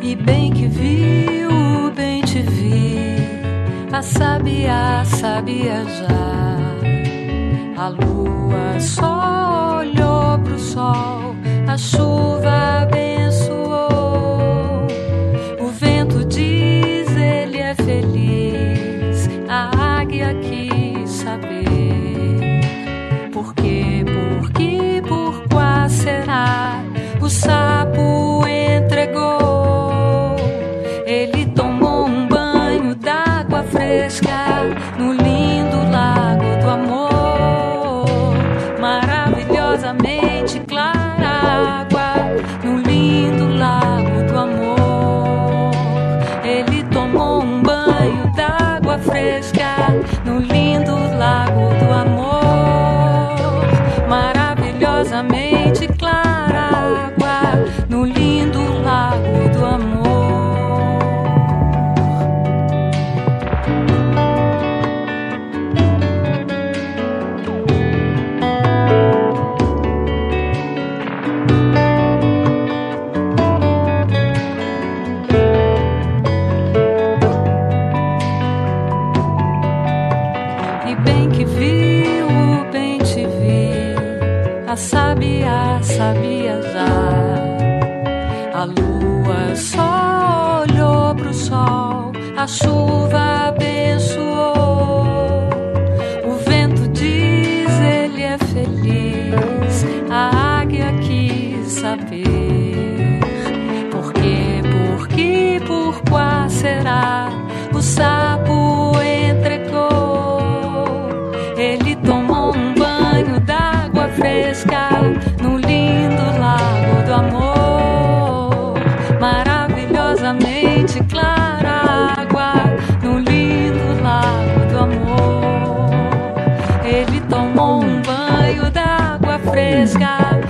E bem que viu, bem te vi, a sabiá, sabia já. A lua só olhou pro sol, a chuva abençoou. O vento diz, ele é feliz, a águia quis saber. Por quê, por qual será? O sapo entregou. Ele tomou um banho d'água fresca no lindo lago do amor. Maravilhosamente clara água no lindo lago do amor. Ele tomou um banho d'água fresca no lindo lago do amor. Maravilhosamente clara água no lindo lago do amor. E bem que viu, bem te vi, a sabiá, sabia já. A lua só olhou pro sol, a chuva abençoou. O vento diz, ele é feliz, a águia quis saber. Por quê, por qual será? O sapo entregou. Ele tomou um banho d'água fresca no lindo lago do amor. Maravilhosamente clara água no lindo lago do amor. Ele tomou um banho d'água fresca